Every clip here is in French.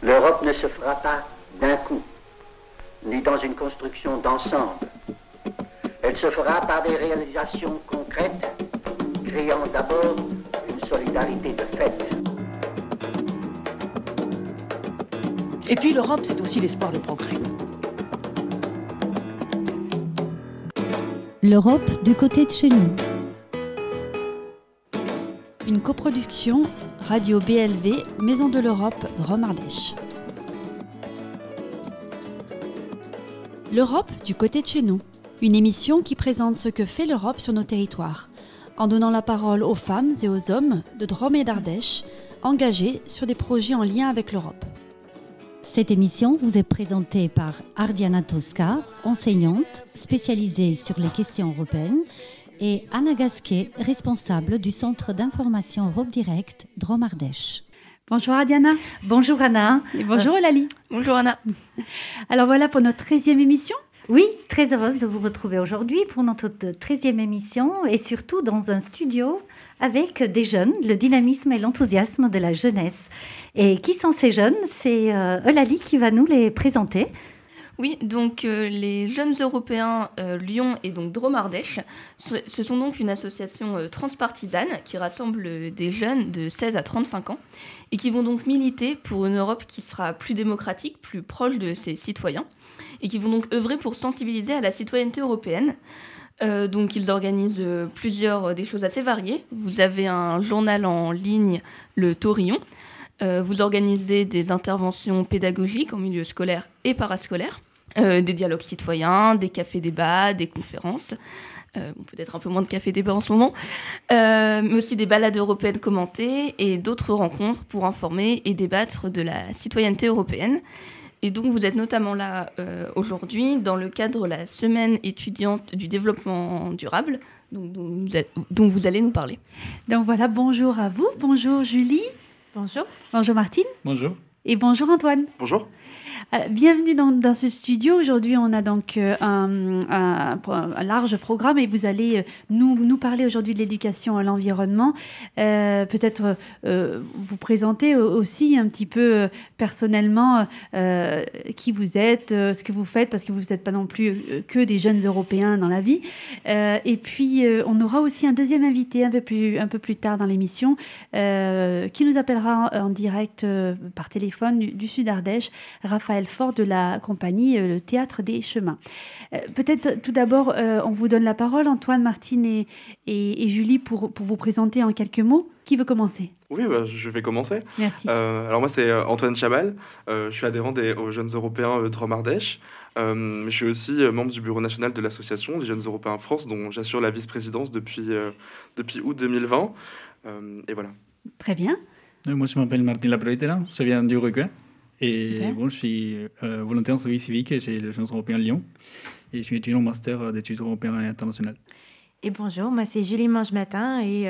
L'Europe ne se fera pas d'un coup, ni dans une construction d'ensemble. Elle se fera par des réalisations concrètes, créant d'abord une solidarité de fait. Et puis l'Europe, c'est aussi l'espoir de progrès. L'Europe du côté de chez nous. Une coproduction Radio BLV, Maison de l'Europe, Drôme-Ardèche. L'Europe du côté de chez nous. Une émission qui présente ce que fait l'Europe sur nos territoires, en donnant la parole aux femmes et aux hommes de Drôme et d'Ardèche, engagés sur des projets en lien avec l'Europe. Cette émission vous est présentée par Ardiana Tosca, enseignante spécialisée sur les questions européennes, et Anna Gasquet, responsable du Centre d'information Europe Direct Drôme-Ardèche. Bonjour Ardiana. Bonjour Anna. Et bonjour Eulalie. Bonjour Anna. Alors voilà pour notre 13e émission. Oui, très heureuse de vous retrouver aujourd'hui pour notre 13e émission et surtout dans un studio avec des jeunes, le dynamisme et l'enthousiasme de la jeunesse. Et qui sont ces jeunes ? C'est Eulalie qui va nous les présenter. Oui, donc les Jeunes Européens Lyon et donc Drôme-Ardèche, ce sont donc une association transpartisane qui rassemble des jeunes de 16 à 35 ans et qui vont donc militer pour une Europe qui sera plus démocratique, plus proche de ses citoyens et qui vont donc œuvrer pour sensibiliser à la citoyenneté européenne. Donc ils organisent des choses assez variées. Vous avez un journal en ligne, le Taurillon. Vous organisez des interventions pédagogiques en milieu scolaire et parascolaire. Des dialogues citoyens, des cafés-débats, des conférences, peut-être un peu moins de cafés-débats en ce moment, mais aussi des balades européennes commentées et d'autres rencontres pour informer et débattre de la citoyenneté européenne. Et donc vous êtes notamment là aujourd'hui dans le cadre de la semaine étudiante du développement durable, dont vous allez nous parler. Donc voilà, bonjour à vous, bonjour Julie. Bonjour. Bonjour Martine. Bonjour. Et bonjour Antoine. Bonjour. Bienvenue dans ce studio. Aujourd'hui, on a donc un large programme et vous allez nous parler aujourd'hui de l'éducation à l'environnement. Peut-être vous présenter aussi un petit peu personnellement qui vous êtes, ce que vous faites, parce que vous n'êtes pas non plus que des jeunes Européens dans la vie. Et puis, on aura aussi un deuxième invité un peu plus tard dans l'émission qui nous appellera en direct par téléphone du Sud Ardèche, Raphaël Fort de la compagnie Le Théâtre des Chemins. Peut-être tout d'abord, on vous donne la parole, Antoine, Martine et Julie, pour vous présenter en quelques mots. Qui veut commencer ? Oui, je vais commencer. Merci. Alors moi, c'est Antoine Chabal. Je suis adhérent aux Jeunes Européens Drôme-Ardèche. Je suis aussi membre du bureau national de l'association des Jeunes Européens France, dont j'assure la vice-présidence depuis août 2020. Et voilà. Très bien. Moi, je m'appelle Martin Laproitera, je viens du Uruguay. Et Super. bon, je suis volontaire en service civique chez les Jeunes Européens Lyon. Et je suis étudiant en master d'études européennes et internationales. Et bonjour, moi c'est Julie Mange-Matin et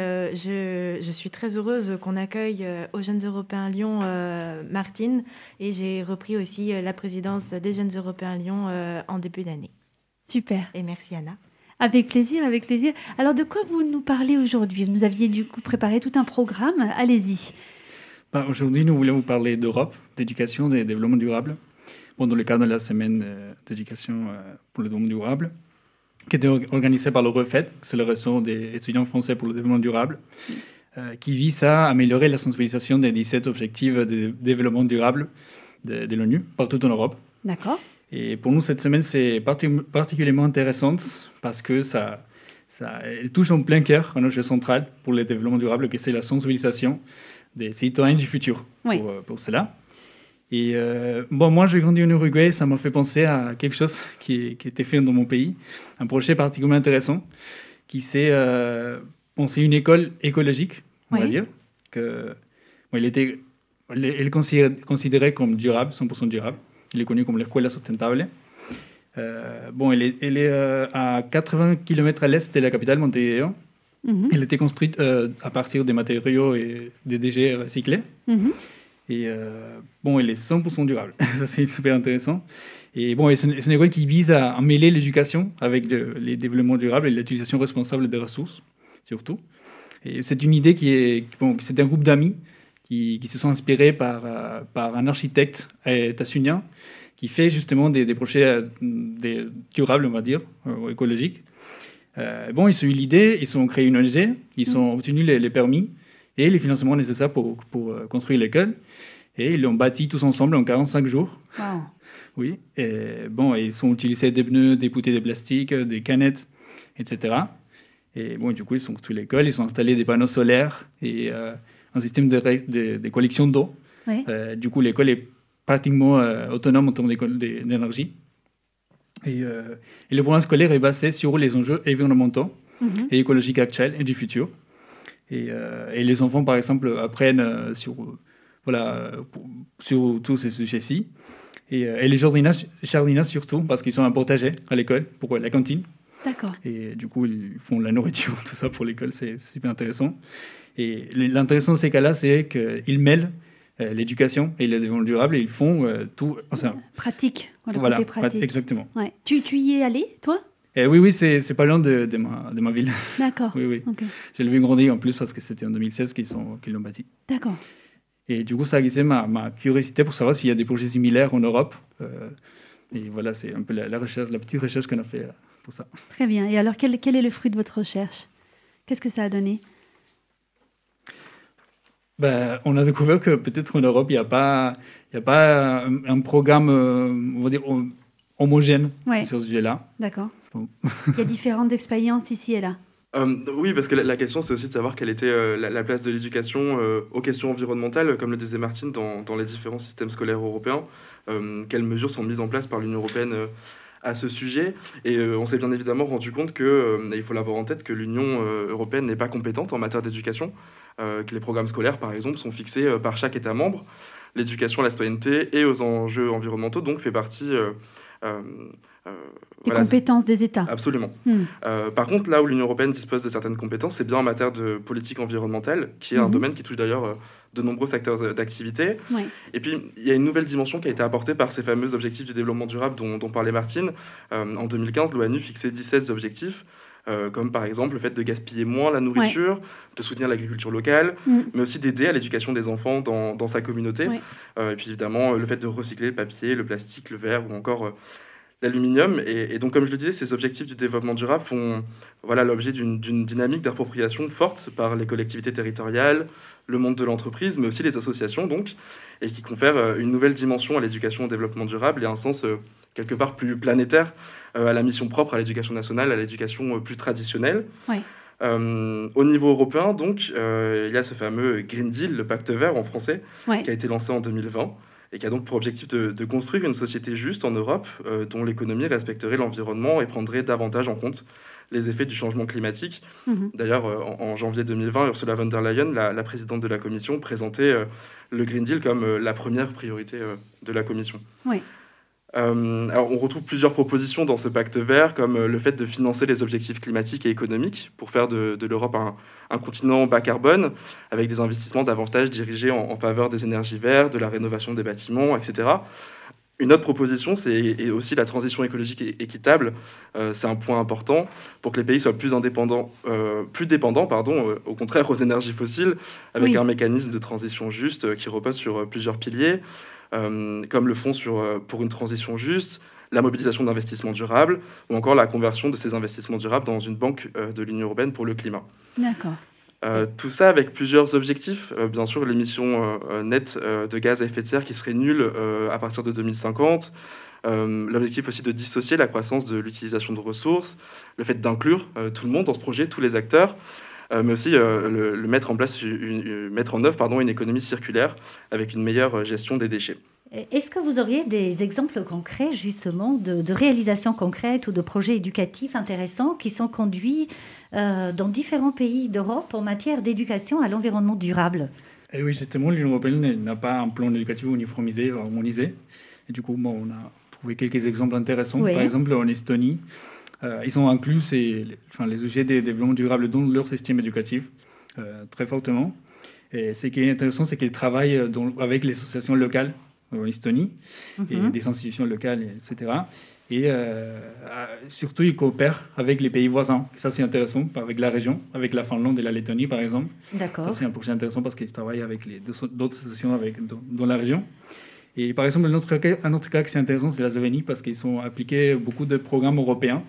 je suis très heureuse qu'on accueille aux Jeunes Européens Lyon Martine. Et j'ai repris aussi la présidence des Jeunes Européens Lyon en début d'année. Super. Et merci Anna. Avec plaisir, avec plaisir. Alors, de quoi vous nous parlez aujourd'hui ? Vous nous aviez du coup préparé tout un programme. Allez-y. Aujourd'hui, nous voulons vous parler d'Europe, d'éducation et de développement durable, dans le cadre de la semaine d'éducation pour le développement durable, qui était organisée par le REFED, c'est le réseau des étudiants français pour le développement durable, qui vise à améliorer la sensibilisation des 17 objectifs de développement durable de l'ONU partout en Europe. D'accord. Et pour nous, cette semaine, c'est particulièrement intéressante parce que elle touche en plein cœur un enjeu central pour le développement durable, qui c'est la sensibilisation des citoyens du futur pour cela. Et moi, j'ai grandi en Uruguay, ça m'a fait penser à quelque chose qui était fait dans mon pays, un projet particulièrement intéressant, qui c'est penser une école écologique, on va dire, elle est considérée comme durable, 100% durable. Elle est connue comme l'Escuela Sustentable. Elle est à 80 km à l'est de la capitale, Montevideo. Mm-hmm. Elle a été construite à partir des matériaux et des déchets recyclés. Mm-hmm. Et elle est 100% durable. Ça, c'est super intéressant. Et c'est une école qui vise à mêler l'éducation avec les développements durables et l'utilisation responsable des ressources, surtout. Et c'est une idée c'est un groupe d'amis qui se sont inspirés par un architecte états-unien qui fait justement des projets durables, on va dire, écologiques. Ils ont eu l'idée, ils ont créé une ONG, ils ont obtenu les permis et les financements nécessaires pour construire l'école. Et ils l'ont bâti tous ensemble en 45 jours. Wow. Oui. Ils ont utilisé des pneus, des bouteilles de plastique, des canettes, etc. Et du coup, ils ont construit l'école, ils ont installé des panneaux solaires et un système de collection d'eau. Oui. Du coup, l'école est pratiquement autonome en termes d'énergie. Et le programme scolaire est basé sur les enjeux environnementaux et écologiques actuels et du futur. Et les enfants, par exemple, apprennent sur tous ces sujets-ci. Et les jardinages surtout, parce qu'ils ont un potager à l'école pour la cantine. D'accord. Et du coup, ils font la nourriture, tout ça pour l'école, c'est super intéressant. Et l'intéressant de ces cas-là, c'est qu'ils mêlent l'éducation et le développement durable et ils font tout. Pratique, côté pratique. Exactement. Ouais. Tu y es allé, toi? Oui, c'est pas loin de ma ville. D'accord. Oui. Okay. J'ai levé grandi en plus parce que c'était en 2016 qu'ils l'ont bâti. D'accord. Et du coup, ça a guidé ma curiosité pour savoir s'il y a des projets similaires en Europe. Et voilà, c'est un peu la petite recherche qu'on a fait pour ça. Très bien. Et alors, quel est le fruit de votre recherche? Qu'est-ce que ça a donné? On a découvert que peut-être en Europe, il n'y a pas un programme, on va dire, homogène sur ce sujet-là. D'accord. Bon. Il y a différentes expériences ici et là. Oui, parce que la question, c'est aussi de savoir quelle était la place de l'éducation aux questions environnementales, comme le disait Martine, dans les différents systèmes scolaires européens. Quelles mesures sont mises en place par l'Union européenne à ce sujet. Et on s'est bien évidemment rendu compte il faut l'avoir en tête, que l'Union européenne n'est pas compétente en matière d'éducation, que les programmes scolaires, par exemple, sont fixés par chaque État membre. L'éducation à la citoyenneté et aux enjeux environnementaux, donc, fait partie... des compétences des États. Absolument. Par contre, là où l'Union européenne dispose de certaines compétences, c'est bien en matière de politique environnementale, qui est un domaine qui touche d'ailleurs de nombreux secteurs d'activité. Ouais. Et puis, il y a une nouvelle dimension qui a été apportée par ces fameux objectifs du développement durable dont parlait Martine. En 2015, l'ONU fixait 17 objectifs, comme par exemple le fait de gaspiller moins la nourriture, de soutenir l'agriculture locale, mais aussi d'aider à l'éducation des enfants dans sa communauté. Et puis évidemment, le fait de recycler le papier, le plastique, le verre ou encore... l'aluminium. Et donc, comme je le disais, ces objectifs du développement durable font l'objet d'une dynamique d'appropriation forte par les collectivités territoriales, le monde de l'entreprise, mais aussi les associations, donc, et qui confèrent une nouvelle dimension à l'éducation au développement durable et un sens quelque part plus planétaire à la mission propre à l'éducation nationale, à l'éducation plus traditionnelle. Au niveau européen, donc, il y a ce fameux Green Deal, le pacte vert en français, qui a été lancé en 2020. Et qui a donc pour objectif de construire une société juste en Europe, dont l'économie respecterait l'environnement et prendrait davantage en compte les effets du changement climatique. D'ailleurs, en janvier 2020, Ursula von der Leyen, la présidente de la Commission, présentait le Green Deal comme la première priorité de la Commission. Alors, on retrouve plusieurs propositions dans ce pacte vert, comme le fait de financer les objectifs climatiques et économiques pour faire de l'Europe un continent bas carbone, avec des investissements davantage dirigés en faveur des énergies vertes, de la rénovation des bâtiments, etc. Une autre proposition, c'est aussi la transition écologique et équitable. C'est un point important pour que les pays soient plus dépendants, au contraire, aux énergies fossiles, avec un mécanisme de transition juste qui repose sur plusieurs piliers, comme le fonds pour une transition juste, la mobilisation d'investissements durables, ou encore la conversion de ces investissements durables dans une banque de l'Union européenne pour le climat. D'accord. Tout ça avec plusieurs objectifs. Bien sûr, l'émission nette de gaz à effet de serre qui serait nulle à partir de 2050. L'objectif aussi de dissocier la croissance de l'utilisation de ressources. Le fait d'inclure tout le monde dans ce projet, tous les acteurs. Mais aussi mettre en œuvre une économie circulaire avec une meilleure gestion des déchets. Est-ce que vous auriez des exemples concrets, justement, de réalisations concrètes ou de projets éducatifs intéressants qui sont conduits dans différents pays d'Europe en matière d'éducation à l'environnement durable? Et oui, justement, l'Union européenne n'a pas un plan éducatif uniformisé, harmonisé. Et du coup, on a trouvé quelques exemples intéressants. Par exemple, en Estonie, ils ont inclus les sujets des développements durables dans leur système éducatif très fortement. Et ce qui est intéressant, c'est qu'ils travaillent avec les associations locales en Estonie, et des institutions locales, etc. Et surtout, ils coopèrent avec les pays voisins. Ça, c'est intéressant, avec la région, avec la Finlande et la Lettonie, par exemple. D'accord. Ça, c'est un projet intéressant parce qu'ils travaillent avec d'autres associations dans la région. Et par exemple, un autre cas qui est intéressant, c'est la Slovénie, parce qu'ils ont appliqué beaucoup de programmes européens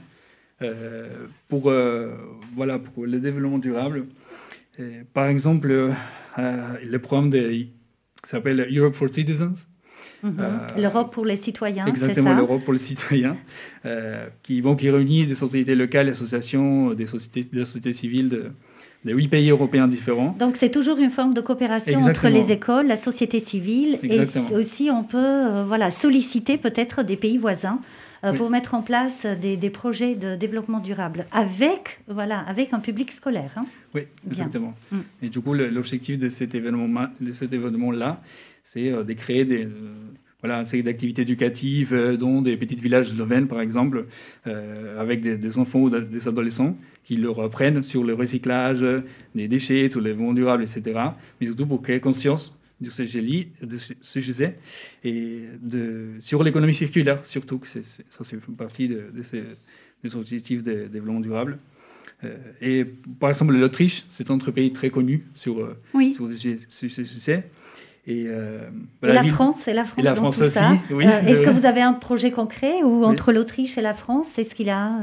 pour le développement durable. Et par exemple, le programme qui s'appelle Europe for Citizens. L'Europe pour les citoyens, c'est ça? Exactement, l'Europe pour les citoyens, qui réunit des sociétés locales, des associations, des sociétés civiles de 8 pays européens différents. Donc c'est toujours une forme de coopération entre les écoles, la société civile, Exactement. Et aussi on peut solliciter peut-être des pays voisins pour mettre en place des projets de développement durable avec un public scolaire. Hein. Oui, exactement. Et du coup, l'objectif de cet événement-là, c'est de créer une série d'activités éducatives dans des petits villages slovènes, par exemple, avec des enfants ou des adolescents qui leur apprennent sur le recyclage des déchets, sur le développement durable, etc. Mais surtout pour créer conscience de ce sujet et sur l'économie circulaire, surtout, que ça fait partie des objectifs de développement durable. Et par exemple, l'Autriche, c'est un autre pays très connu sur ce sujet. Et la France dans tout aussi, ça. Oui. Est-ce que vous avez un projet concret entre l'Autriche et la France? Est-ce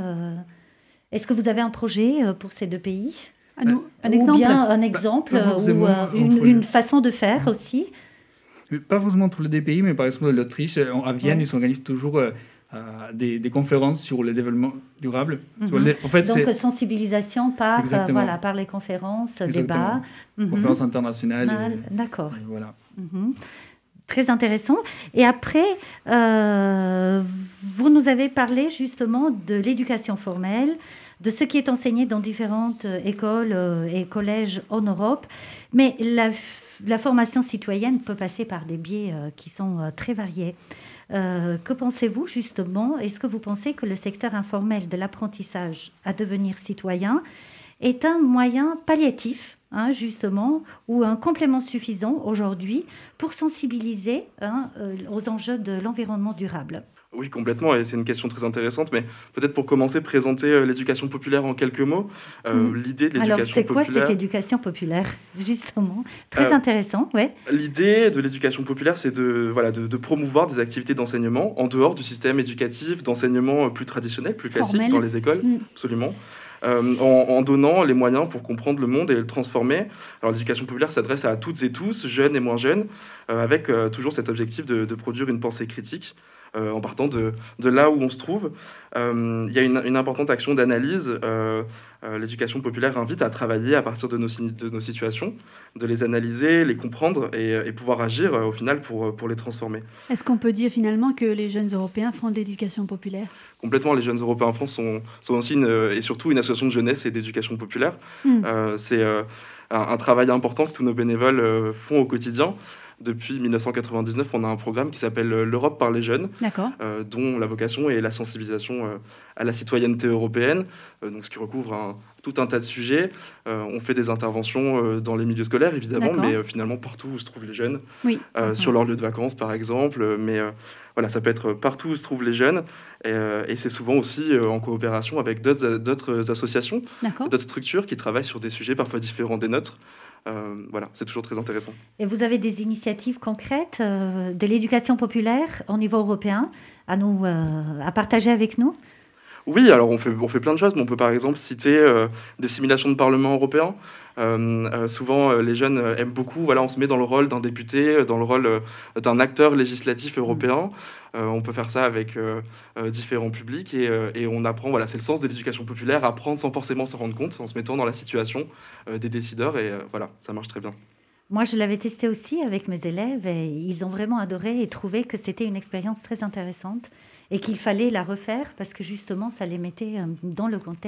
que vous avez un projet pour ces deux pays? Un exemple, ou bien un exemple ou une façon de faire aussi? Pas forcément entre les deux pays, mais par exemple l'Autriche, à Vienne, ils organisent toujours des conférences sur le développement durable. Donc sensibilisation par les conférences, débats. Conférences internationales. D'accord. Voilà. Très intéressant. Et après, vous nous avez parlé justement de l'éducation formelle, de ce qui est enseigné dans différentes écoles et collèges en Europe. Mais la formation citoyenne peut passer par des biais qui sont très variés. Que pensez-vous justement? Est-ce que vous pensez que le secteur informel de l'apprentissage à devenir citoyen est un moyen palliatif, justement, ou un complément suffisant aujourd'hui pour sensibiliser aux enjeux de l'environnement durable? Oui, complètement, et c'est une question très intéressante, mais peut-être pour commencer, présenter l'éducation populaire en quelques mots. L'idée de l'éducation populaire... Alors, c'est quoi cette éducation populaire, justement? Très intéressant, ouais. L'idée de l'éducation populaire, c'est de promouvoir des activités d'enseignement en dehors du système éducatif, d'enseignement plus traditionnel, plus classique formel. Dans les écoles, absolument. En donnant les moyens pour comprendre le monde et le transformer. Alors l'éducation populaire s'adresse à toutes et tous, jeunes et moins jeunes, avec toujours cet objectif de produire une pensée critique. En partant de là où on se trouve. Il y a une importante action d'analyse. L'éducation populaire invite à travailler à partir de nos situations, de les analyser, les comprendre et pouvoir agir au final pour les transformer. Est-ce qu'on peut dire finalement que les jeunes Européens font de l'éducation populaire? Complètement, les jeunes Européens en France sont aussi et surtout une association de jeunesse et d'éducation populaire. C'est un travail important que tous nos bénévoles font au quotidien. Depuis 1999, on a un programme qui s'appelle l'Europe par les jeunes, dont la vocation est la sensibilisation à la citoyenneté européenne, donc ce qui recouvre tout un tas de sujets. On fait des interventions dans les milieux scolaires, évidemment, mais finalement partout où se trouvent les jeunes, sur leur lieu de vacances, par exemple. Mais ça peut être partout où se trouvent les jeunes, et c'est souvent aussi en coopération avec d'autres associations, d'autres structures qui travaillent sur des sujets parfois différents des nôtres. C'est toujours très intéressant. Et vous avez des initiatives concrètes de l'éducation populaire au niveau européen à partager avec nous? Oui, alors on fait plein de choses, mais on peut par exemple citer des simulations de Parlement européen. Souvent, les jeunes aiment beaucoup, on se met dans le rôle d'un député, dans le rôle d'un acteur législatif européen. On peut faire ça avec différents publics et on apprend, c'est le sens de l'éducation populaire, apprendre sans forcément s'en rendre compte, en se mettant dans la situation des décideurs et ça marche très bien. Moi, je l'avais testé aussi avec mes élèves et ils ont vraiment adoré et trouvé que c'était une expérience très intéressante et qu'il fallait la refaire parce que justement, ça les mettait dans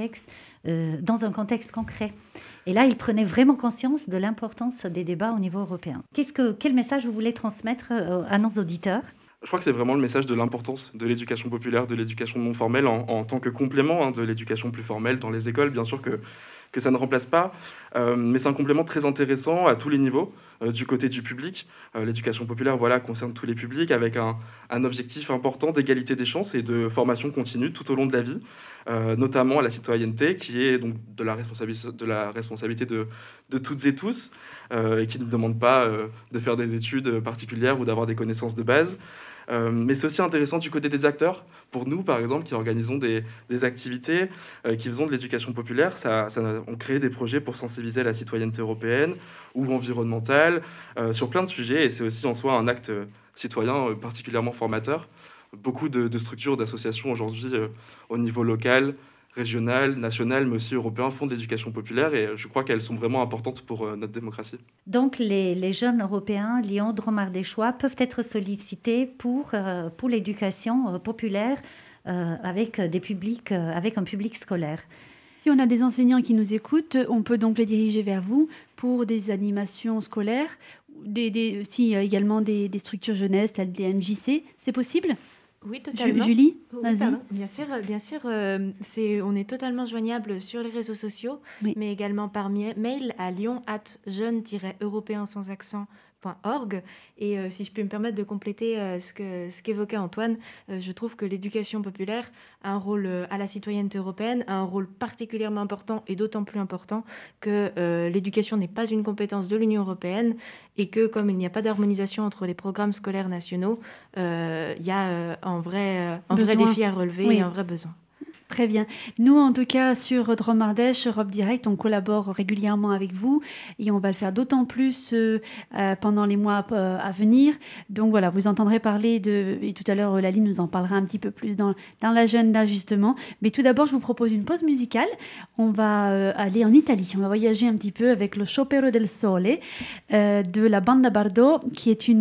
un contexte concret. Et là, ils prenaient vraiment conscience de l'importance des débats au niveau européen. Quel message vous voulez transmettre à nos auditeurs ? Je crois que c'est vraiment le message de l'importance de l'éducation populaire, de l'éducation non formelle en tant que complément de l'éducation plus formelle dans les écoles. Bien sûr que que ça ne remplace pas, mais c'est un complément très intéressant à tous les niveaux, du côté du public. L'éducation populaire concerne tous les publics, avec un objectif important d'égalité des chances et de formation continue tout au long de la vie, notamment à la citoyenneté, qui est donc de la responsabilité de toutes et tous, et qui ne demande pas de faire des études particulières ou d'avoir des connaissances de base. Mais c'est aussi intéressant du côté des acteurs. Pour nous, par exemple, qui organisons des activités, qui faisons de l'éducation populaire, on crée des projets pour sensibiliser à la citoyenneté européenne ou environnementale, sur plein de sujets, et c'est aussi en soi un acte citoyen particulièrement formateur. Beaucoup de structures, d'associations aujourd'hui au niveau local, régional, national, mais aussi européen, font de l'éducation populaire, et je crois qu'elles sont vraiment importantes pour notre démocratie. Donc les jeunes européens, Lyon, Drôme-Ardéchois, peuvent être sollicités pour l'éducation populaire avec un public scolaire. Si on a des enseignants qui nous écoutent, on peut donc les diriger vers vous pour des animations scolaires, également des structures jeunesse, telles des MJC, c'est possible ? Oui, totalement. Julie, oui, vas-y. Bien sûr, on est totalement joignable sur les réseaux sociaux, oui, mais également par mail à lyon@jeune-européen sans accent.org. Et si je peux me permettre de compléter ce qu'évoquait Antoine, je trouve que l'éducation populaire a un rôle à la citoyenneté européenne, a un rôle particulièrement important, et d'autant plus important que l'éducation n'est pas une compétence de l'Union européenne, et que comme il n'y a pas d'harmonisation entre les programmes scolaires nationaux, il y a un vrai défi à relever, oui, et un vrai besoin. Très bien. Nous, en tout cas, sur Drôme Ardèche, Europe Direct, on collabore régulièrement avec vous, et on va le faire d'autant plus pendant les mois à venir. Donc voilà, vous entendrez parler et tout à l'heure, Laline nous en parlera un petit peu plus dans l'agenda, justement. Mais tout d'abord, je vous propose une pause musicale. On va aller en Italie. On va voyager un petit peu avec le Sciopero del Sole de la Banda Bardo, qui est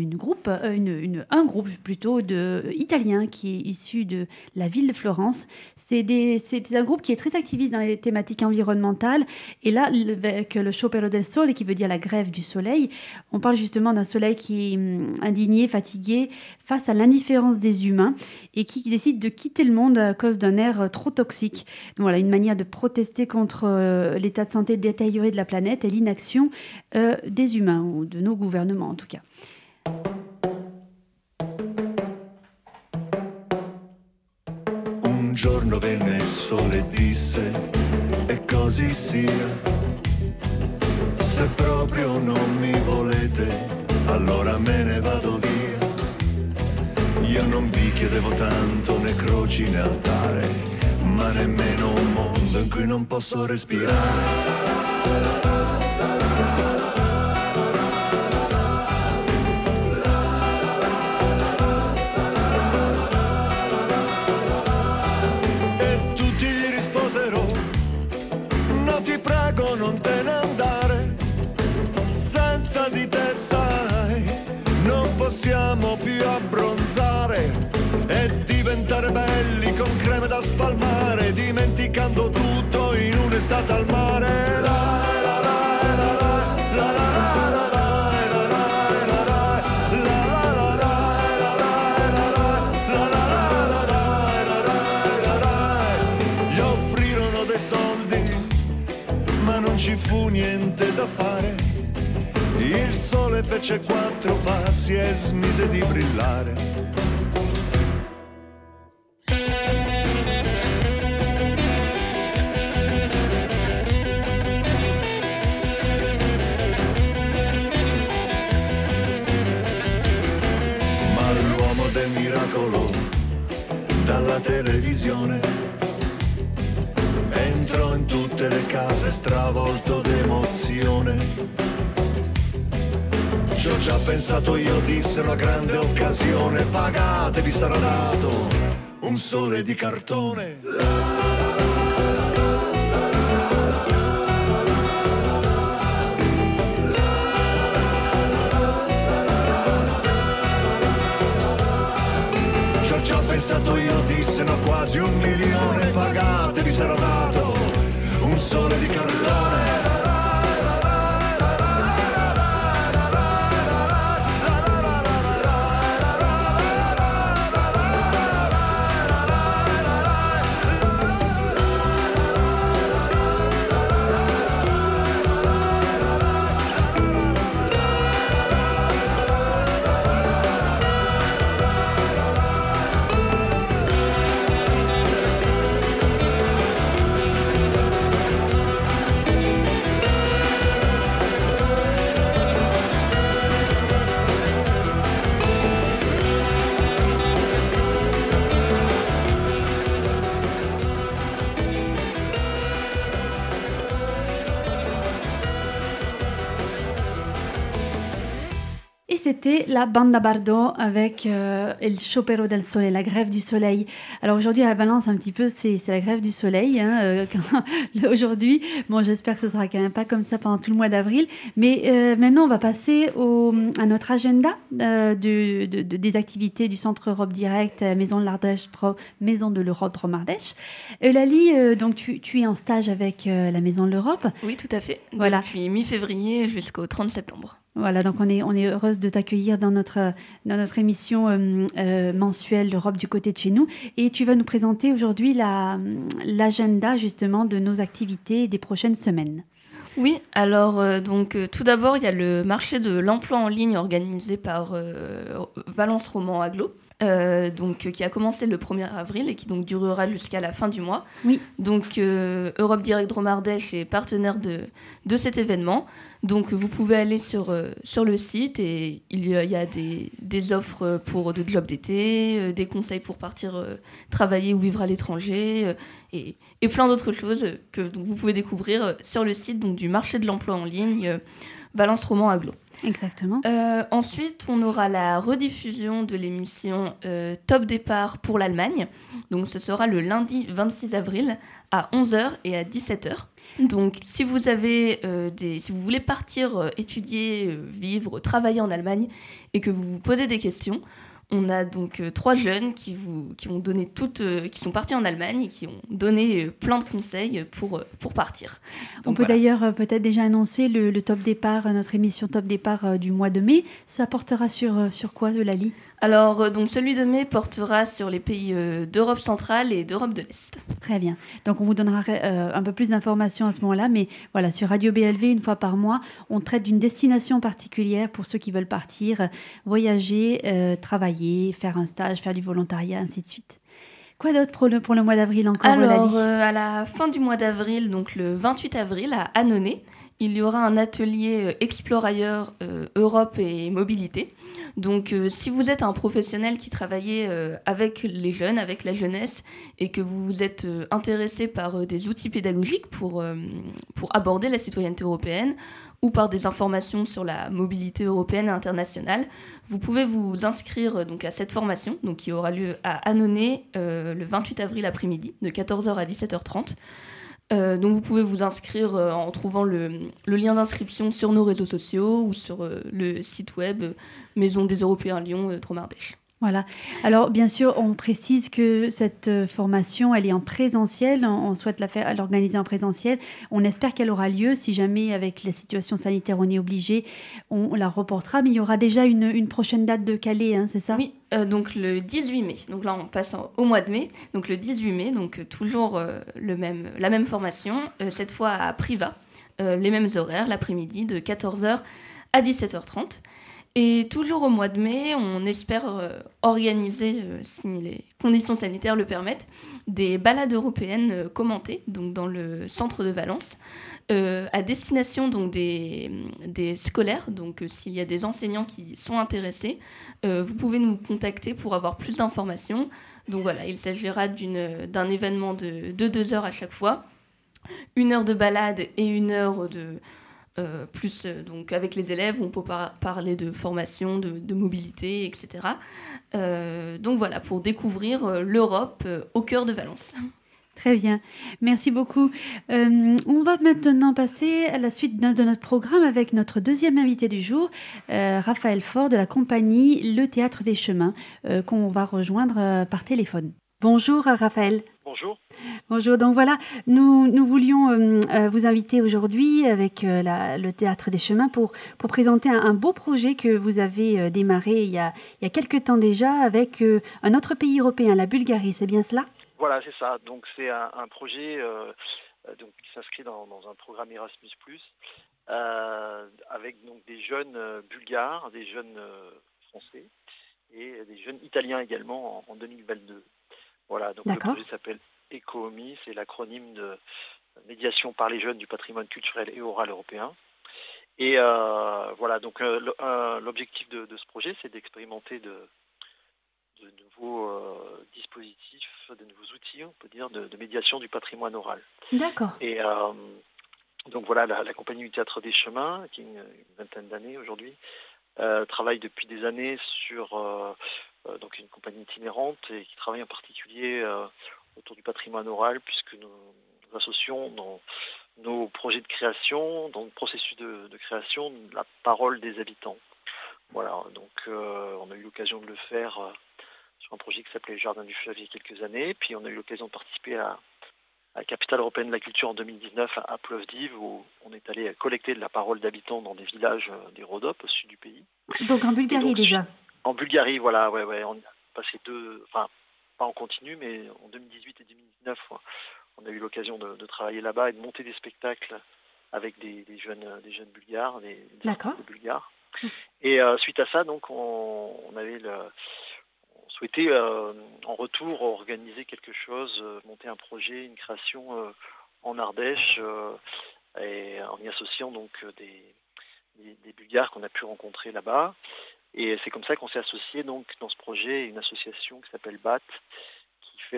un groupe plutôt italien qui est issu de la ville de Florence. C'est un groupe qui est très activiste dans les thématiques environnementales. Et là, avec le Sciopero del Sole, qui veut dire la grève du soleil, on parle justement d'un soleil qui est indigné, fatigué face à l'indifférence des humains, et qui décide de quitter le monde à cause d'un air trop toxique. Donc voilà, une manière de protester contre l'état de santé détérioré de la planète et l'inaction des humains, ou de nos gouvernements en tout cas. Un giorno venne il sole e disse, e così sia. Se proprio non mi volete, allora me ne vado via. Io non vi chiedevo tanto né croci né altare, ma nemmeno un mondo in cui non posso respirare. Non te ne andare, senza di te sai, non possiamo più abbronzare e diventare belli con creme da spalmare, dimenticando tutto in un'estate al mare. Gli offrirono dei soldi, ma non ci fu niente da fare. Il sole fece 4 passi e smise di brillare. Ma l'uomo del miracolo dalla televisione entrò in tutte le case stravolto d'emozione. Ci ho già pensato io, disse, una grande occasione, pagatevi sarà dato un sole di cartone. Ci ho già pensato io, disse, no, quasi 1 milione, pagatevi sarà dato un sole di cartone. c'était la Banda Bardo avec El Sciopero del Sole, la grève du soleil. Alors aujourd'hui à Valence, un petit peu, c'est la grève du soleil. Aujourd'hui, bon, j'espère que ce sera quand même pas comme ça pendant tout le mois d'avril. Mais maintenant, on va passer à notre agenda des activités du Centre Europe Direct, Maison de l'Europe Dromardèche. Eulalie, donc tu es en stage avec la Maison de l'Europe. Oui, tout à fait. Voilà. Depuis mi-février jusqu'au 30 septembre. Voilà, donc on est heureuse de t'accueillir dans notre émission mensuelle l'Europe du côté de chez nous. Et tu vas nous présenter aujourd'hui l'agenda justement de nos activités des prochaines semaines. Oui, alors tout d'abord, il y a le marché de l'emploi en ligne organisé par Valence Roman Agglo. Qui a commencé le 1er avril et qui donc durera jusqu'à la fin du mois. Oui. Donc Europe Direct Dromardèche est partenaire de cet événement. Donc vous pouvez aller sur le site et il y a des offres pour de jobs d'été, des conseils pour partir travailler ou vivre à l'étranger et plein d'autres choses que donc, vous pouvez découvrir sur le site donc, du marché de l'emploi en ligne Valence Roman Agglo. Exactement. Ensuite, on aura la rediffusion de l'émission Top Départ pour l'Allemagne. Donc, ce sera le lundi 26 avril à 11h et à 17h. Donc, si vous voulez partir étudier, vivre, travailler en Allemagne et que vous vous posez des questions, on a donc 3 jeunes qui sont partis en Allemagne et qui ont donné plein de conseils pour partir. Donc, on peut d'ailleurs peut-être déjà annoncer le top départ, notre émission top départ du mois de mai. Ça portera sur quoi, Eulalie ? Alors, donc celui de mai portera sur les pays d'Europe centrale et d'Europe de l'Est. Très bien. Donc, on vous donnera un peu plus d'informations à ce moment-là. Mais voilà, sur Radio BLV, une fois par mois, on traite d'une destination particulière pour ceux qui veulent partir, voyager, travailler, faire un stage, faire du volontariat, ainsi de suite. Quoi d'autre pour le mois d'avril encore, Alors, à la fin du mois d'avril, donc le 28 avril, à Annonay, il y aura un atelier Explore ailleurs, Europe et mobilité. Donc, si vous êtes un professionnel qui travaille avec les jeunes, avec la jeunesse, et que vous êtes intéressé par des outils pédagogiques pour aborder la citoyenneté européenne, ou par des informations sur la mobilité européenne et internationale, vous pouvez vous inscrire donc, à cette formation donc, qui aura lieu à Annonay le 28 avril après-midi, de 14h à 17h30. Donc vous pouvez vous inscrire en trouvant le lien d'inscription sur nos réseaux sociaux ou sur le site web Maison des Européens Lyon Dromardèche. Voilà. Alors, bien sûr, on précise que cette formation, elle est en présentiel. On souhaite l'organiser en présentiel. On espère qu'elle aura lieu. Si jamais, avec la situation sanitaire, on est obligé, on la reportera. Mais il y aura déjà une prochaine date de Calais, hein, c'est ça ? Oui, donc le 18 mai. Donc là, on passe au mois de mai. Donc le 18 mai, donc toujours la même formation, cette fois à Privas. Les mêmes horaires, l'après-midi, de 14h à 17h30. Et toujours au mois de mai, on espère organiser, si les conditions sanitaires le permettent, des balades européennes commentées donc dans le centre de Valence, à destination donc des scolaires. Donc s'il y a des enseignants qui sont intéressés, vous pouvez nous contacter pour avoir plus d'informations. Donc voilà, il s'agira d'un événement de 2 heures à chaque fois, 1 heure de balade et 1 heure de... donc avec les élèves, on peut parler de formation, de mobilité, etc. Donc voilà, pour découvrir l'Europe au cœur de Valence. Très bien, merci beaucoup. On va maintenant passer à la suite de notre programme avec notre deuxième invité du jour, Raphaël Faure de la compagnie Le Théâtre des Chemins, qu'on va rejoindre par téléphone. Bonjour Raphaël. Bonjour. Bonjour, donc voilà, nous voulions vous inviter aujourd'hui avec le Théâtre des Chemins pour présenter un beau projet que vous avez démarré il y a quelques temps déjà avec un autre pays européen, la Bulgarie, c'est bien cela ? Voilà, c'est ça. Donc c'est un projet qui s'inscrit dans un programme Erasmus+, avec donc des jeunes bulgares, des jeunes français et des jeunes italiens également en 2022. Voilà, donc D'accord. Le projet s'appelle ECOMI, c'est l'acronyme de médiation par les jeunes du patrimoine culturel et oral européen. Et voilà, donc l'objectif de ce projet, c'est d'expérimenter de nouveaux dispositifs, de nouveaux outils, on peut dire, de médiation du patrimoine oral. D'accord. Et donc voilà, la compagnie du Théâtre des Chemins, qui a une vingtaine d'années aujourd'hui, travaille depuis des années sur donc une compagnie itinérante et qui travaille en particulier autour du patrimoine oral, puisque nous associons dans nos projets de création, dans le processus de création, la parole des habitants. Voilà, donc on a eu l'occasion de le faire sur un projet qui s'appelait Jardin du Fleuve il y a quelques années, puis on a eu l'occasion de participer à la capitale européenne de la culture en 2019 à Plovdiv, où on est allé collecter de la parole d'habitants dans des villages des Rhodopes, au sud du pays. Donc en Bulgarie déjà. En Bulgarie, voilà, ouais. On a passé pas en continu, mais en 2018 et 2019, on a eu l'occasion de travailler là-bas et de monter des spectacles avec des jeunes Bulgares, des artistes bulgares. Et suite à ça, donc, on souhaitait en retour organiser quelque chose, monter un projet, une création en Ardèche, et en y associant donc des Bulgares qu'on a pu rencontrer là-bas. Et c'est comme ça qu'on s'est associé donc dans ce projet à une association qui s'appelle BAT, qui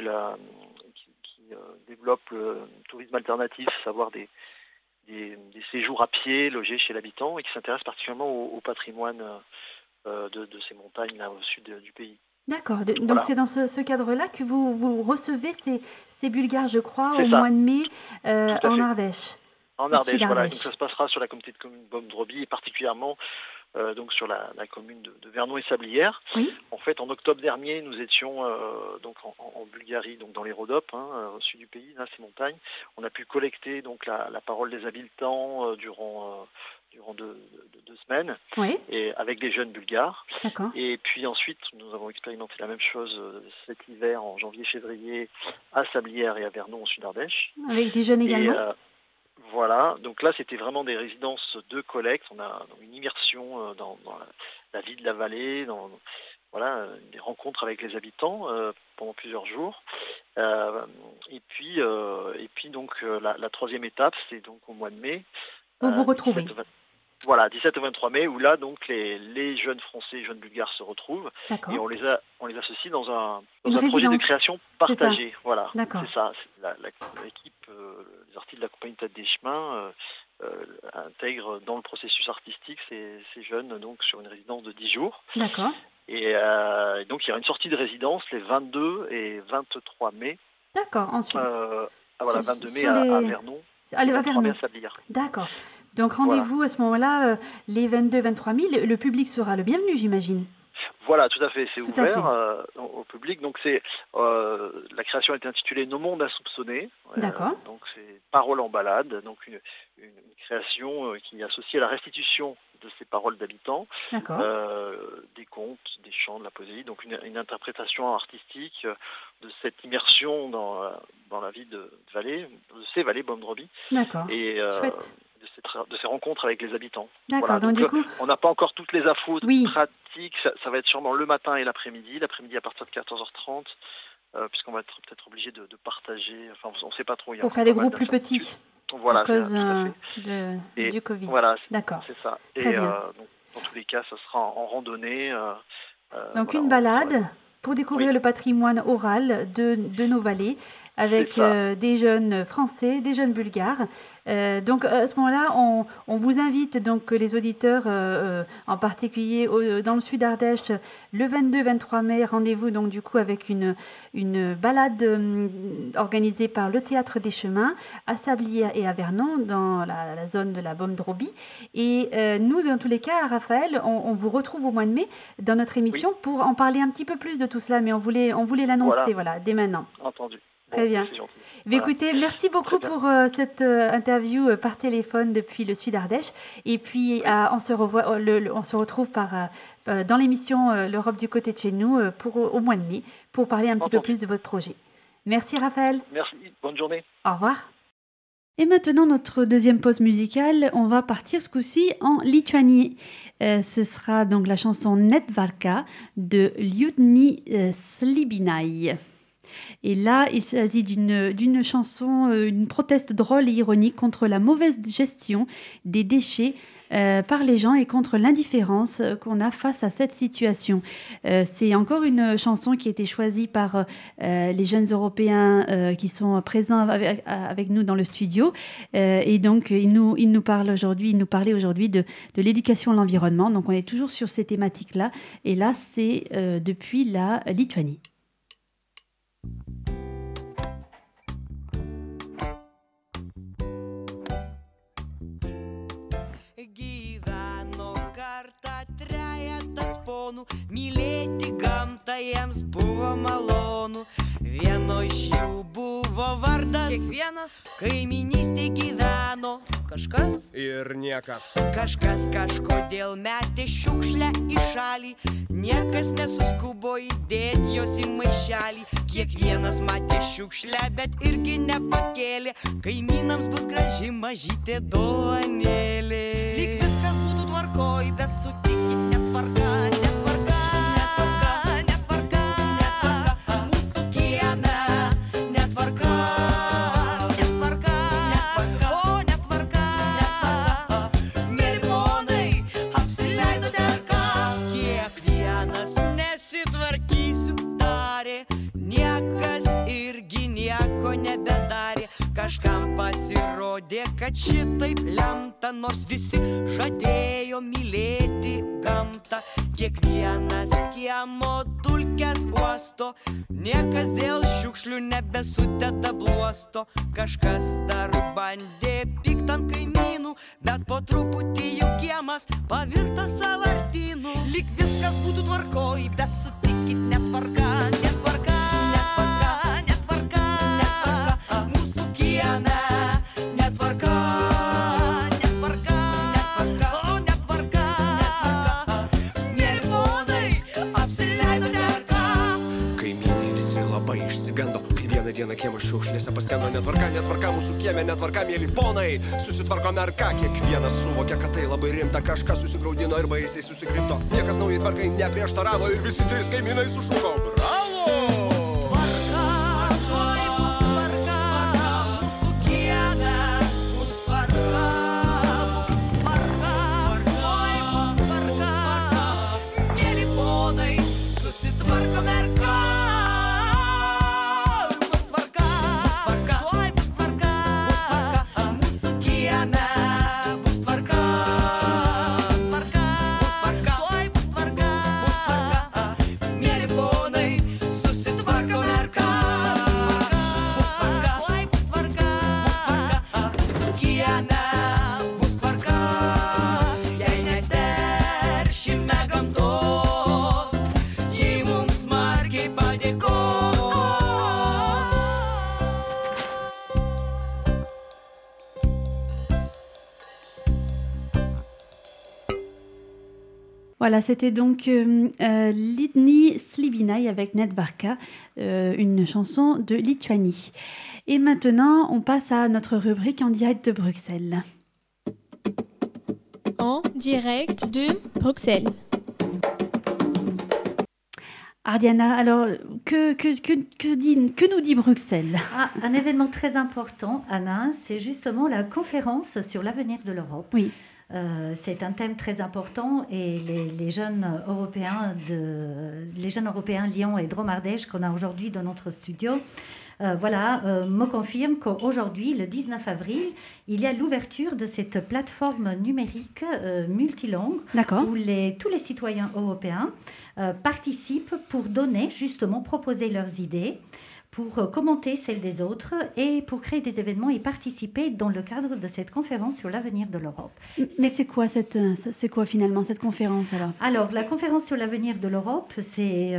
développe le tourisme alternatif, à savoir des séjours à pied logés chez l'habitant, et qui s'intéresse particulièrement au patrimoine de ces montagnes là au sud du pays. D'accord. Donc c'est dans ce cadre-là que vous recevez ces Bulgares, je crois, au mois de mai en Ardèche. En Ardèche, voilà. Donc ça se passera sur la communauté de communes Bom-Drobi, et particulièrement donc sur la commune de Vernon et Sablières. Oui. En fait, en octobre dernier, nous étions donc en Bulgarie, donc dans les Rhodopes, au sud du pays, là, ces montagnes. On a pu collecter donc la parole des habitants durant 2 semaines, oui. Et avec des jeunes Bulgares. D'accord. Et puis ensuite, nous avons expérimenté la même chose cet hiver, en janvier-février, à Sablières et à Vernon, au sud d'Ardèche. Avec des jeunes également. Voilà, donc là c'était vraiment des résidences de collecte, on a une immersion dans la vie de la vallée, des rencontres avec les habitants pendant plusieurs jours. Et puis donc la troisième étape, c'est donc au mois de mai. Vous vous retrouvez. 17 au 23 mai, où là donc les jeunes Français et jeunes Bulgares se retrouvent. D'accord. Et on les associe dans un projet de création partagé. Voilà. D'accord. C'est ça. L'équipe, les artistes de la compagnie Tête des Chemins intègrent dans le processus artistique ces jeunes donc sur une résidence de 10 jours. D'accord. Et donc il y aura une sortie de résidence les 22 et 23 mai. D'accord. Ensuite. 22 mai à Vernon. Allez, à Vernon. D'accord. Donc rendez-vous à ce moment-là, les 22-23 000, le public sera le bienvenu, j'imagine. Voilà, tout à fait, c'est ouvert au public. Donc la création a été intitulée Nos mondes insoupçonnés. D'accord. Donc c'est paroles en balade, donc une création qui est associée à la restitution de ces paroles d'habitants, des contes, des chants, de la poésie, donc une interprétation artistique de cette immersion dans la vie de ces vallées Bom-Drobi. D'accord. Et chouette. De ces rencontres avec les habitants. D'accord, voilà, donc du coup... on n'a pas encore toutes les infos pratiques, ça va être sûrement le matin et l'après-midi à partir de 14h30, puisqu'on va être peut-être obligé de partager, enfin on ne sait pas trop. Pour faire des groupes plus petits, voilà, à cause du Covid. Voilà, d'accord. C'est ça. Très bien. Donc, dans tous les cas, ça sera en randonnée. Donc une balade pour découvrir le patrimoine oral de nos vallées, avec des jeunes Français, des jeunes Bulgares. Donc à ce moment-là, on vous invite, donc les auditeurs, en particulier dans le sud Ardèche, le 22-23 mai, rendez-vous donc du coup avec une balade organisée par le Théâtre des Chemins à Sablières et à Vernon, dans la zone de la Bom-Drobi. Et nous, dans tous les cas, Raphaël, on vous retrouve au mois de mai dans notre émission pour en parler un petit peu plus de tout cela, mais on voulait l'annoncer dès maintenant. Entendu. Très bien. Écoutez, merci beaucoup pour cette interview par téléphone depuis le Sud Ardèche. Et puis, on se retrouve dans l'émission L'Europe du côté de chez nous au mois de mai pour parler un petit peu plus de votre projet. Merci Raphaël. Merci, bonne journée. Au revoir. Et maintenant, notre deuxième pause musicale, on va partir ce coup-ci en Lituanie. Ce sera donc la chanson Netvalka de Liudni Slibinai. Et là, il s'agit d'une chanson, une proteste drôle et ironique contre la mauvaise gestion des déchets par les gens et contre l'indifférence qu'on a face à cette situation. C'est encore une chanson qui a été choisie par les jeunes Européens qui sont présents avec nous dans le studio. Et donc, ils nous parlaient aujourd'hui de l'éducation à l'environnement. Donc, on est toujours sur ces thématiques-là. Et là, c'est depuis la Lituanie. Gyveno kartą trejetas ponų, mylėti gamtą jiems buvo malonu. Vieno iš jų buvo vardas, kiekvienas kaiminystėje gyveno, kažkas ir niekas. Kažkas kažkodėl metė šiukšlę į šalį, niekas nesuskubo įdėti jos į maišelį. Kiekvienas matė šiukšlę, bet irgi nepakėlė, kaimynams bus graži mažytė duonėlė. Lyg viskas būtų tvarkoj, bet sutikit netvarka, netvarka, netvarka, netvarka, netvarka. Mūsų kieme netvarka, netvarka, netvarka, o netvarka, netvarka. Mėly ponai, apsileidote ką? Kiekvienas nesitvarkysiu tarė, niekas irgi nieko nebedarė. Kažkam pasirodė, kad šitaip lemta, nors visi žadėjo mylėti gamtą. Kiekvienas kiemo dulkes uosto, niekas dėl šiukšlių nebesudeda bluosto. Kažkas dar bandė pykt ant kaimynų, bet po truputį jų kiemas pavirto sąvartynu. Lyg viskas būtų tvarkoj, bet sutikit netvarka, netvarka, netvarka, netvarka, netvarka. Mūsų kieme netvarka, netvarka, netvarka, o netvarka, netvarka. Mėly ponai, apsileidote ką? Kaimynai visi labai išsigando, kai vieną dieną kiemo šiukšlėse paskendo. Netvarka, netvarka, mūsų kieme netvarka, mėly ponai, susitvarkome ar ką? Kiekvienas suvokė, kad tai labai rimta, kažkas susigraudino ir baisiai susikripto. Niekas naujai tvarkai neprieštaravo ir visi trys kaimynai sušuko: bravo! Voilà, c'était donc Lidni Slibinai avec Netvarka, une chanson de Lituanie. Et maintenant, on passe à notre rubrique en direct de Bruxelles. En direct de Bruxelles. Ardiana, alors, que nous dit Bruxelles ? Un événement très important, Anna, c'est justement la conférence sur l'avenir de l'Europe. Oui. C'est un thème très important et les jeunes Européens Lyon et Dromardèche qu'on a aujourd'hui dans notre studio me confirment qu'aujourd'hui, le 19 avril, il y a l'ouverture de cette plateforme numérique multilangue où tous les citoyens européens participent pour proposer leurs idées, pour commenter celles des autres et pour créer des événements et participer dans le cadre de cette conférence sur l'avenir de l'Europe. Mais c'est quoi finalement cette conférence alors ? Alors, la conférence sur l'avenir de l'Europe, c'est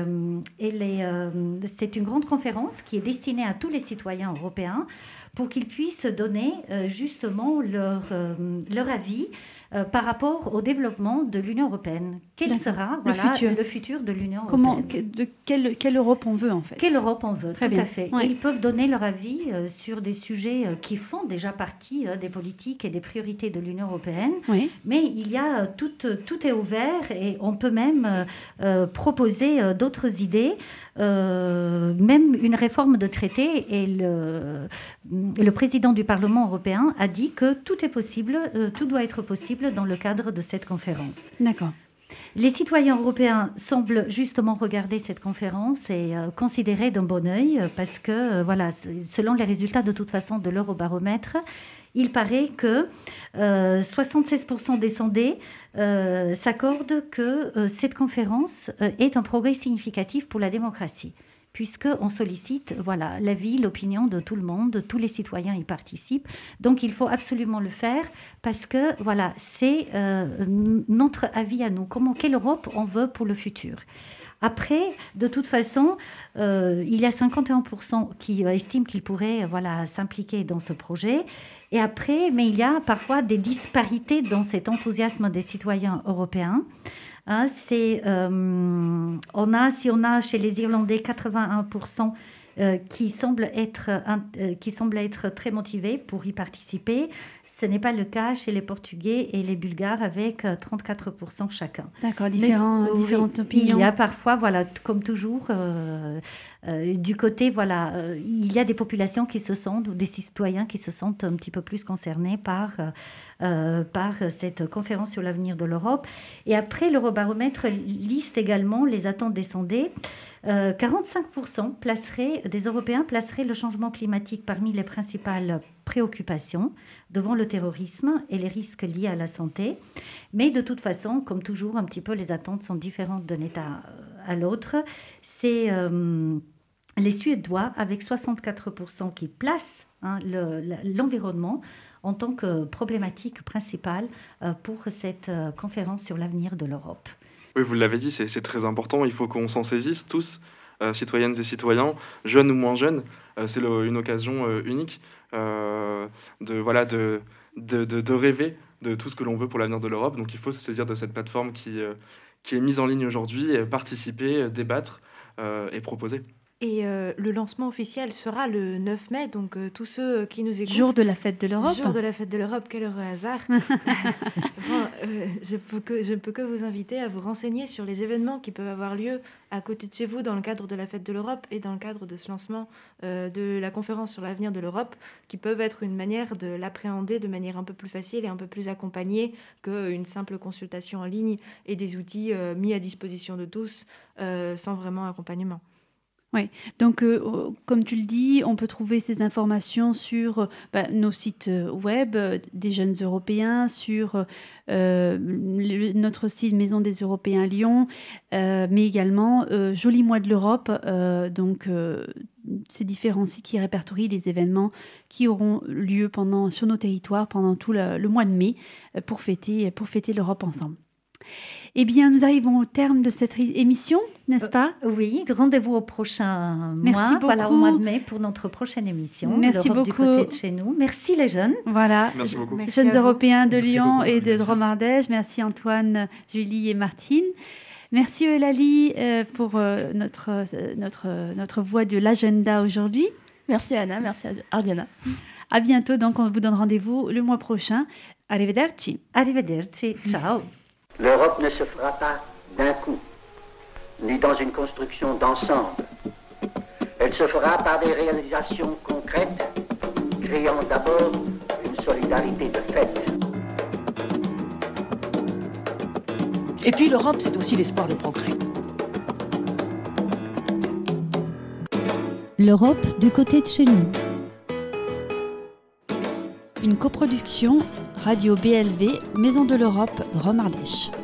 une grande conférence qui est destinée à tous les citoyens européens pour qu'ils puissent donner justement leur avis par rapport au développement de l'Union européenne. Quel sera le futur de l'Union européenne ? Quelle Europe on veut en fait ? Quelle Europe on veut, Très tout bien. à fait. Ouais. Ils peuvent donner leur avis sur des sujets qui font déjà partie des politiques et des priorités de l'Union européenne. Oui. Mais il y a tout est ouvert et on peut même proposer d'autres idées même une réforme de traité, et le président du Parlement européen a dit que tout est possible, tout doit être possible dans le cadre de cette conférence. D'accord. Les citoyens européens semblent justement regarder cette conférence et considérer d'un bon œil parce que, voilà, selon les résultats de toute façon de l'Eurobaromètre, il paraît que 76% des sondés s'accordent que cette conférence est un progrès significatif pour la démocratie, puisqu'on sollicite l'avis, l'opinion de tout le monde, tous les citoyens y participent. Donc il faut absolument le faire parce que c'est notre avis à nous. Quelle Europe on veut pour le futur ? Après, de toute façon, il y a 51% qui estiment qu'ils pourraient s'impliquer dans ce projet. Et après, mais il y a parfois des disparités dans cet enthousiasme des citoyens européens. Si on a chez les Irlandais 81% qui semblent être très motivés pour y participer. Ce n'est pas le cas chez les Portugais et les Bulgares avec 34% chacun. D'accord, différentes opinions. Il y a parfois, comme toujours, du côté, il y a des populations qui se sentent, ou des citoyens qui se sentent un petit peu plus concernés par cette conférence sur l'avenir de l'Europe. Et après, l'Eurobaromètre liste également les attentes des sondés. 45% des Européens placeraient le changement climatique parmi les principales préoccupations devant le terrorisme et les risques liés à la santé. Mais de toute façon, comme toujours, un petit peu les attentes sont différentes d'un État à l'autre. C'est les Suédois avec 64% qui placent l'environnement en tant que problématique principale pour cette conférence sur l'avenir de l'Europe. Oui, vous l'avez dit, c'est très important. Il faut qu'on s'en saisisse tous, citoyennes et citoyens, jeunes ou moins jeunes. C'est une occasion unique de rêver de tout ce que l'on veut pour l'avenir de l'Europe. Donc il faut se saisir de cette plateforme qui est mise en ligne aujourd'hui, participer, débattre et proposer. Et le lancement officiel sera le 9 mai, donc tous ceux qui nous écoutent... Jour de la fête de l'Europe. Jour de la fête de l'Europe, quel heureux hasard. Je ne peux que vous inviter à vous renseigner sur les événements qui peuvent avoir lieu à côté de chez vous dans le cadre de la fête de l'Europe et dans le cadre de ce lancement de la conférence sur l'avenir de l'Europe, qui peuvent être une manière de l'appréhender de manière un peu plus facile et un peu plus accompagnée qu'une simple consultation en ligne et des outils mis à disposition de tous sans vraiment accompagnement. Oui, donc comme tu le dis, on peut trouver ces informations sur nos sites web des jeunes Européens, sur notre site Maison des Européens Lyon, mais également Joli Mois de l'Europe, donc ces différents sites qui répertorient les événements qui auront lieu sur nos territoires pendant tout le mois de mai pour fêter l'Europe ensemble. Eh bien, nous arrivons au terme de cette émission, n'est-ce pas ? Oui, rendez-vous au prochain Merci mois, beaucoup. Au mois de mai pour notre prochaine émission. Merci l'Europe beaucoup. Du côté de chez nous. Merci les jeunes. Voilà, Merci beaucoup. jeunes Européens de Merci Lyon beaucoup. et de Drôme-Ardèche. Merci Antoine, Julie et Martine. Merci Eulalie pour notre voix de l'agenda aujourd'hui. Merci Anna, merci Ardiana. À bientôt, donc on vous donne rendez-vous le mois prochain. Arrivederci. Arrivederci, ciao. L'Europe ne se fera pas d'un coup, ni dans une construction d'ensemble. Elle se fera par des réalisations concrètes, créant d'abord une solidarité de fait. Et puis l'Europe, c'est aussi l'espoir de progrès. L'Europe du côté de chez nous. Une coproduction Radio BLV, Maison de l'Europe, Drôme-Ardèche.